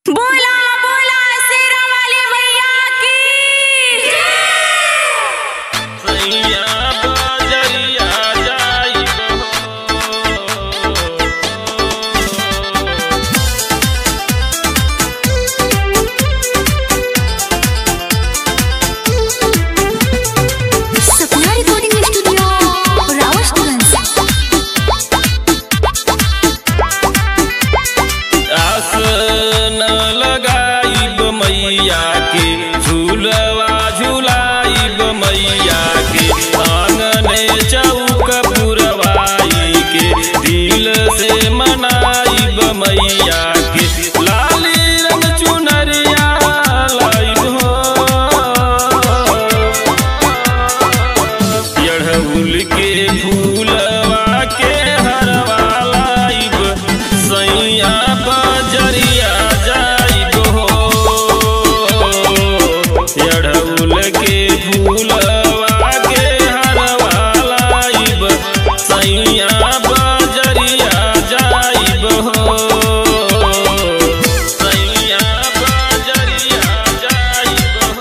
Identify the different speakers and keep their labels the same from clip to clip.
Speaker 1: बोला बोला शेरा वाली मैया की
Speaker 2: सैया बजरिया जाइबो
Speaker 1: सपना रिकॉर्डिंग स्टूडियो रावतगंज।
Speaker 2: आस न लगाइब मैया के झूलवा झुलाइब मैया के आंगने चौक पुरवाई के दिल से मनाइब मैया के लाली रंग चुनरिया लाइब हो अड़हुल के फूलवा के हरवा लाइब सैया बजरिया जाइब हो अड़हुल के फूलवा के हरवा लाइब सैया बजरिया जाइब हो सैया बजरिया जाइब हो।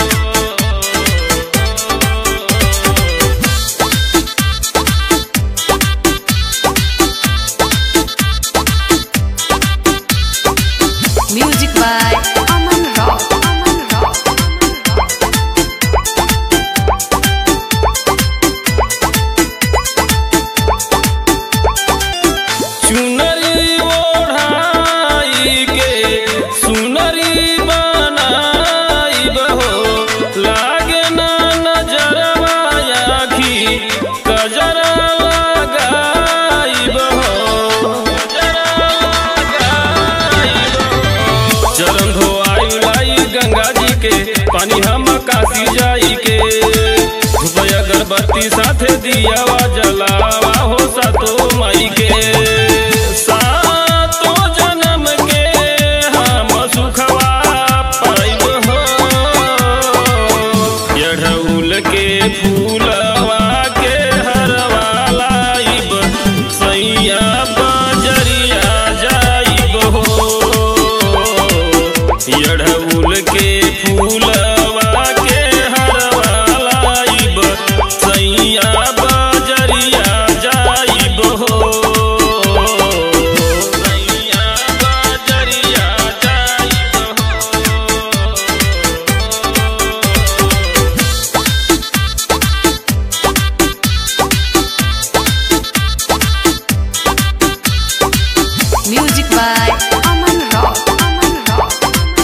Speaker 1: Music by Aman Rock.
Speaker 2: चुनरी ओढ़ाई के सुनरी बनाइब हो लागे ना नजरवा आखी कजरा लगाइब हो चरण धोआई लाई गंगा जी के पानी हम काशी जाई के धूप अगरबत्ती साथे दियावा जलावा हो सातो माई के सातो जन्म के हम सुखवा पाइब हो अड़हुल के फूलवा के हरवा लाइब सैया बजरिया जाइब हो अड़हुल के फूलवा के हरवा लाइब सैया बजरिया जाइब हो सैया बजरिया जाइब हो।
Speaker 1: Music by Aman Rock.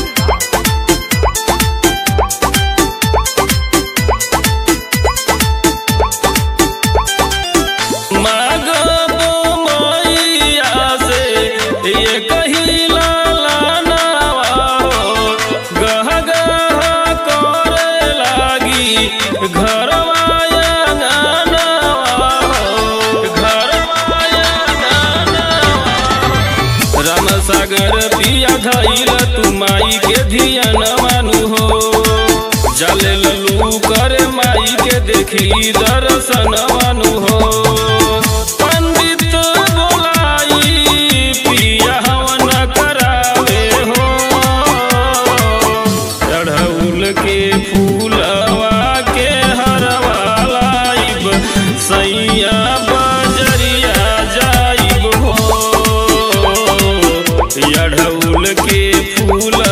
Speaker 2: मांगबो मैया से ये कहिला लानावा हो गह गह करे लागी घरवा अंगनावा हो घरवा अंगनावा राम सागर पिया धैल तू माई के धियन मानु हो जले ललू करे माई के देखी दर्शन मानु हो पंडित बोलाई पिया हवन करावे हो अड़हुल के फूलवा के हरवा लाइब सैया बजरिया जाइब हो अड़हुल के फूल